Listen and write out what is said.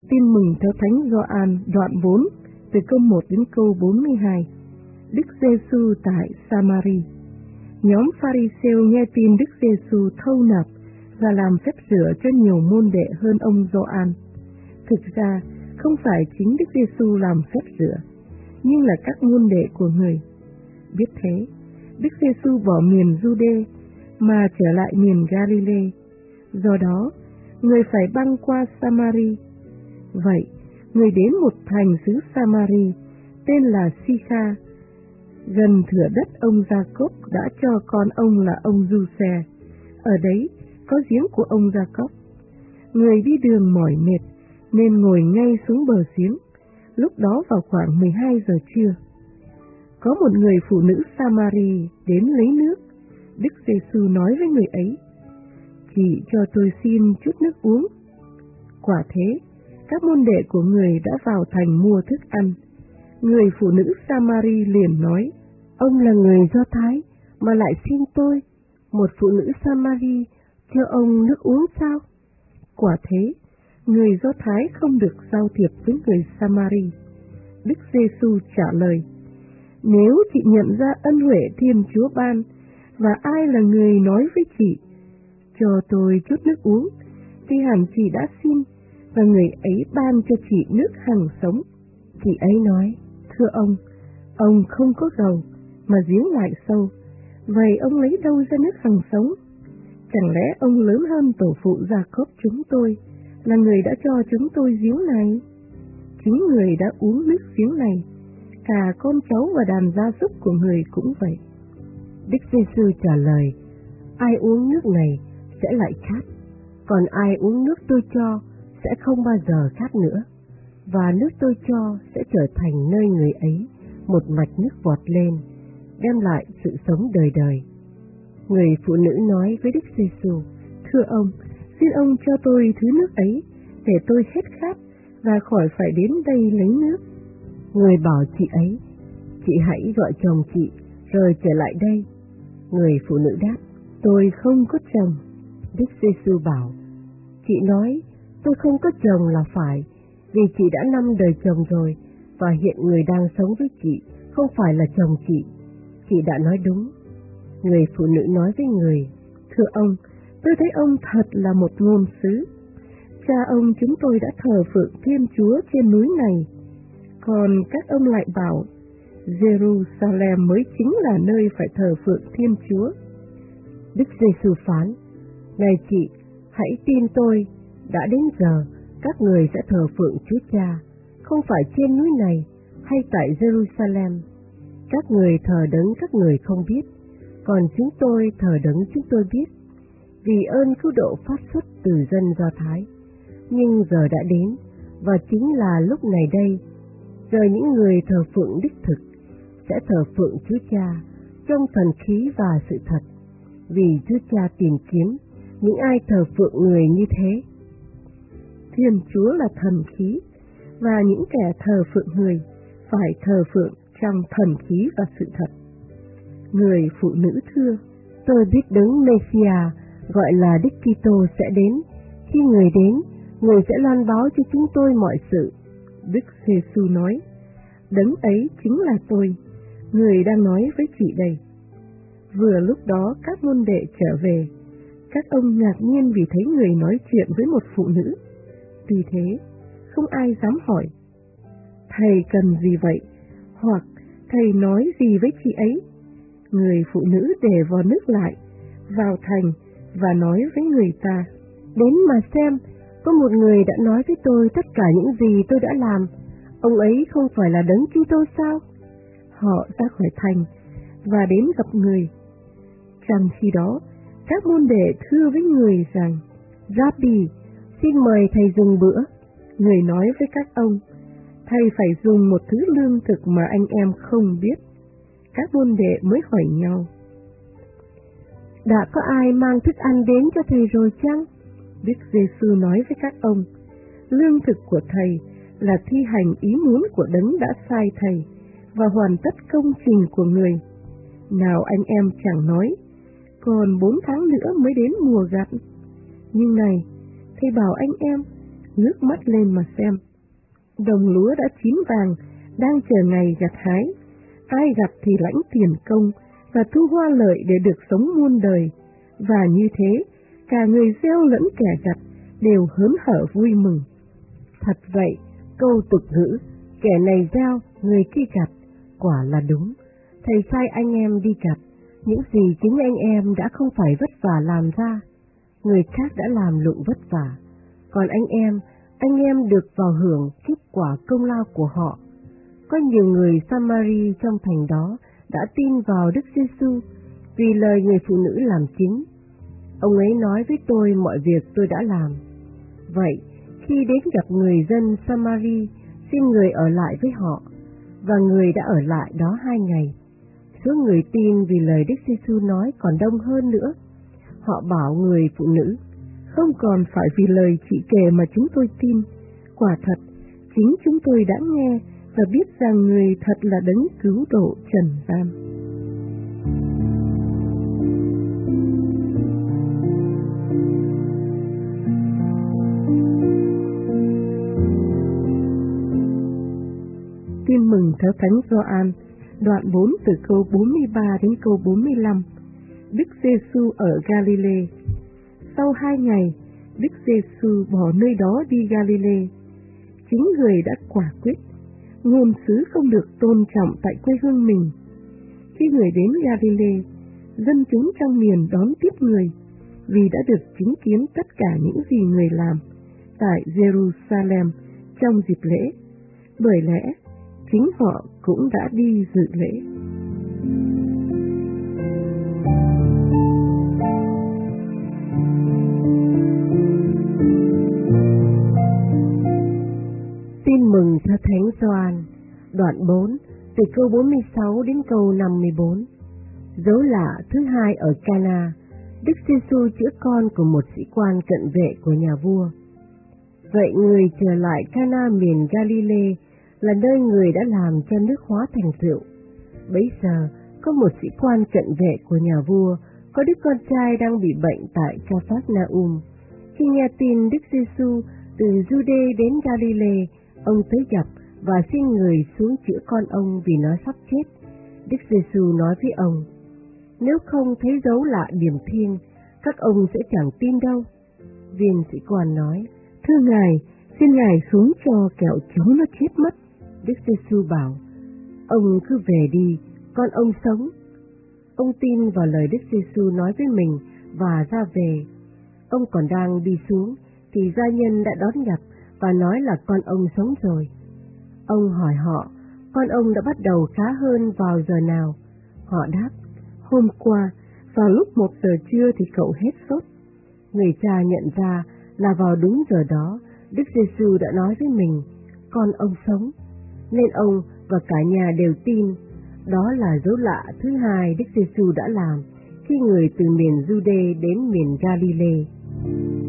Tin mừng theo Thánh Gioan đoạn 4 từ câu 1 đến câu 42. Đức Giêsu tại Samari. Nhóm Pha-ri-sêu nghe tin Đức Giêsu thâu nạp và làm phép rửa cho nhiều môn đệ hơn ông Gioan. Thực ra không phải chính Đức Giêsu làm phép rửa, nhưng là các môn đệ của người. Biết thế, Đức Giêsu bỏ miền Giu-đê mà trở lại miền Ga-li-lê. Do đó, người phải băng qua Samari. Vậy, người đến một thành xứ Samari tên là Si-kha, gần thửa đất ông Gia-cốp đã cho con ông là ông Du-xe. Ở đấy có giếng của ông Gia-cốp. Người đi đường mỏi mệt nên ngồi ngay xuống bờ giếng. Lúc đó vào khoảng 12 giờ trưa. Có một người phụ nữ Samari đến lấy nước. Đức Giêsu nói với người ấy: "Chị cho tôi xin chút nước uống." Quả thế, các môn đệ của người đã vào thành mua thức ăn. Người phụ nữ Samari liền nói: "Ông là người Do Thái mà lại xin tôi, một phụ nữ Samari, cho ông nước uống sao?" Quả thế, người Do Thái không được giao thiệp với người Samari. Đức Giêsu trả lời: "Nếu chị nhận ra ân huệ Thiên Chúa ban, và ai là người nói với chị, cho tôi chút nước uống, thì hẳn chị đã xin, và người ấy ban cho chị nước hằng sống." Chị ấy nói: "Thưa ông không có gầu, mà giếng lại sâu, vậy ông lấy đâu ra nước hằng sống? Chẳng lẽ ông lớn hơn tổ phụ Gia-cốp chúng tôi, là người đã cho chúng tôi giếng này? Chính người đã uống nước giếng này, cả con cháu và đàn gia súc của người cũng vậy." Đức Giêsu trả lời: "Ai uống nước này sẽ lại khát, còn ai uống nước tôi cho sẽ không bao giờ khát nữa, và nước tôi cho sẽ trở thành nơi người ấy một mạch nước vọt lên, đem lại sự sống đời đời." Người phụ nữ nói với Đức Giêsu: "Thưa ông, xin ông cho tôi thứ nước ấy, để tôi hết khát và khỏi phải đến đây lấy nước." Người bảo chị ấy: "Chị hãy gọi chồng chị rồi trở lại đây." Người phụ nữ đáp: "Tôi không có chồng." Đức Giêsu bảo: "Chị nói tôi không có chồng là phải, vì chị đã 5 đời chồng rồi, và hiện người đang sống với chị không phải là chồng chị. Chị đã nói đúng." Người phụ nữ nói với người: "Thưa ông, tôi thấy ông thật là một ngôn sứ. Cha ông chúng tôi đã thờ phượng Thiên Chúa trên núi này, còn các ông lại bảo Jerusalem mới chính là nơi phải thờ phượng Thiên Chúa." Đức Giêsu phán: "Này chị, hãy tin tôi, đã đến giờ các người sẽ thờ phượng Chúa Cha, không phải trên núi này hay tại Jerusalem. Các người thờ đấng các người không biết, còn chúng tôi thờ đấng chúng tôi biết, vì ơn cứu độ phát xuất từ dân Do Thái. Nhưng giờ đã đến, và chính là lúc này đây, giờ những người thờ phượng đích thực sẽ thờ phượng Chúa Cha trong thần khí và sự thật, vì Chúa Cha tìm kiếm những ai thờ phượng người như thế." Thiên Chúa là thần khí, và những kẻ thờ phượng người phải thờ phượng trong thần khí và sự thật. Người phụ nữ thưa: "Tôi biết đấng Mê-si-a gọi là Đức Kitô sẽ đến. Khi người đến, người sẽ loan báo cho chúng tôi mọi sự." Đức Giêsu nói: "Đấng ấy chính là tôi, người đang nói với chị đây." Vừa lúc đó các môn đệ trở về. Các ông ngạc nhiên vì thấy người nói chuyện với một phụ nữ. Vì thế, không ai dám hỏi: "Thầy cần gì vậy?" hoặc "Thầy nói gì với chị ấy?" Người phụ nữ để vò nước lại, vào thành và nói với người ta: "Đến mà xem, có một người đã nói với tôi tất cả những gì tôi đã làm. Ông ấy không phải là Đấng Kitô sao?" Họ ra khỏi thành và đến gặp người. Trong khi đó, các môn đệ thưa với người rằng: "Rabbi, xin mời thầy dùng bữa." Người nói với các ông: "Thầy phải dùng một thứ lương thực mà anh em không biết." Các môn đệ mới hỏi nhau: "Đã có ai mang thức ăn đến cho thầy rồi chăng?" Đức Giêsu nói với các ông: "Lương thực của thầy là thi hành ý muốn của đấng đã sai thầy, và hoàn tất công trình của người. Nào anh em chẳng nói, còn 4 tháng nữa mới đến mùa gặt. Nhưng này, thầy bảo anh em, ngước mắt lên mà xem. Đồng lúa đã chín vàng, đang chờ ngày gặt hái. Ai gặt thì lãnh tiền công và thu hoa lợi để được sống muôn đời. Và như thế, cả người gieo lẫn kẻ gặt đều hớn hở vui mừng. Thật vậy, câu tục ngữ, kẻ này gieo, người kia gặt, quả là đúng. Thầy sai anh em đi gặt, những gì chính anh em đã không phải vất vả làm ra, người khác đã làm lụng vất vả. Còn anh em được vào hưởng kết quả công lao của họ. Có nhiều người Samari trong thành đó đã tin vào Đức Giêsu vì lời người phụ nữ làm chứng. Ông ấy nói với tôi mọi việc tôi đã làm. Vậy, khi đến gặp người dân Samari, xin người ở lại với họ, và người đã ở lại đó 2 ngày. Số người tin vì lời Đức Giêsu nói còn đông hơn nữa. Họ bảo người phụ nữ, không còn phải vì lời chị kể mà chúng tôi tin. Quả thật, chính chúng tôi đã nghe và biết rằng người thật là đấng cứu độ trần gian. Tin mừng theo Thánh Gioan, đoạn 4 từ câu 43 đến câu 45. Đức Giêsu ở Galilee. Sau 2 ngày, Đức Giêsu bỏ nơi đó đi Galilee. Chính người đã quả quyết, ngôn sứ không được tôn trọng tại quê hương mình. Khi người đến Galilee, dân chúng trong miền đón tiếp người, vì đã được chứng kiến tất cả những gì người làm tại Jerusalem trong dịp lễ. Bởi lẽ, chính họ cũng đã đi dự lễ. Tin mừng theo Thánh Gioan, đoạn 4, từ câu 46 đến câu 54. Dấu lạ thứ hai ở Cana, Đức Giêsu chữa con của một sĩ quan cận vệ của nhà vua. Vậy người trở lại Cana miền Galilee, là nơi người đã làm cho nước hóa thành rượu. Bấy giờ, có một sĩ quan cận vệ của nhà vua, có đứa con trai đang bị bệnh tại Capernaum. Khi nghe tin Đức Giêsu từ Giu-đê đến Galilee, ông tới gặp và xin người xuống chữa con ông vì nó sắp chết. Đức Giêsu nói với ông, nếu không thấy dấu lạ điềm thiêng, các ông sẽ chẳng tin đâu. Viên sĩ quan nói, thưa Ngài, xin Ngài xuống cho kẻo cháu nó chết mất. Đức Giêsu bảo, ông cứ về đi, con ông sống. Ông tin vào lời Đức Giêsu nói với mình và ra về. Ông còn đang đi xuống thì gia nhân đã đón gặp và nói là con ông sống rồi. Ông hỏi họ, con ông đã bắt đầu khá hơn vào giờ nào? Họ đáp, hôm qua, vào lúc 1 giờ trưa thì cậu hết sốt. Người cha nhận ra là vào đúng giờ đó, Đức Giêsu đã nói với mình, con ông sống. Nên ông và cả nhà đều tin. Đó là dấu lạ thứ hai Đức Giêsu đã làm khi người từ miền Giu-đê đến miền Galilee.